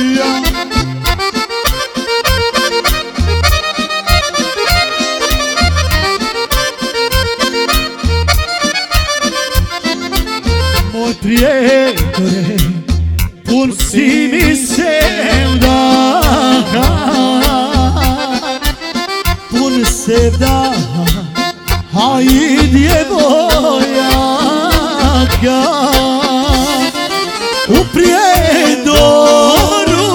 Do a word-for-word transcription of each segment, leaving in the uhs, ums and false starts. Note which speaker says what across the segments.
Speaker 1: Moj prijetore, pun si mi sevdaha, pun sevdaha, a i djevojaka. U Prijedoru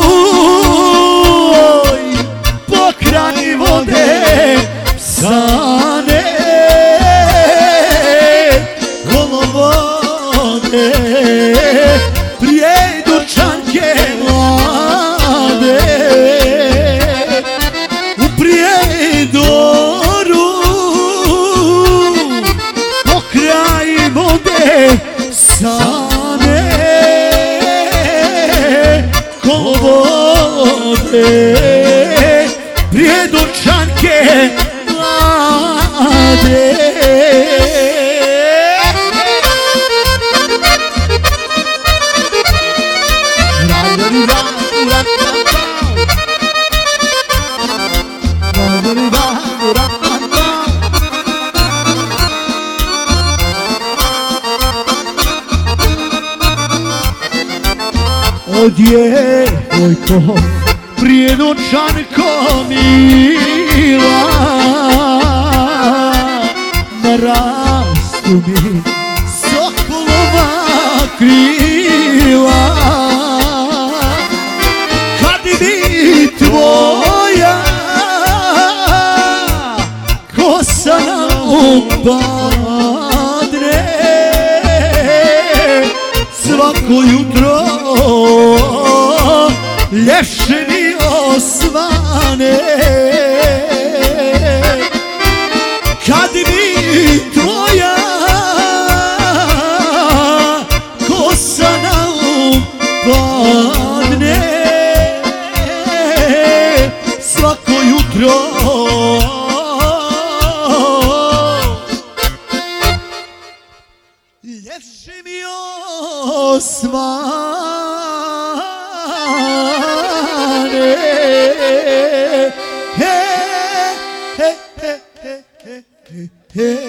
Speaker 1: pokraj vode Sane, kolovode Prijedorčanke mlade. U Prijedoru pokraj vode Sane, kolovode Prijedorčanke mlade. O djevojko, Prijedorčanko mila, narastu mi sokolova krila. Kad bi tvoja kosa na upadne, svako jutro ljepše mi osvane. Kad mi tvoja kosa na upadne, svako jutro ljepše mi osvane. Hey, hey, hey, hey, hey.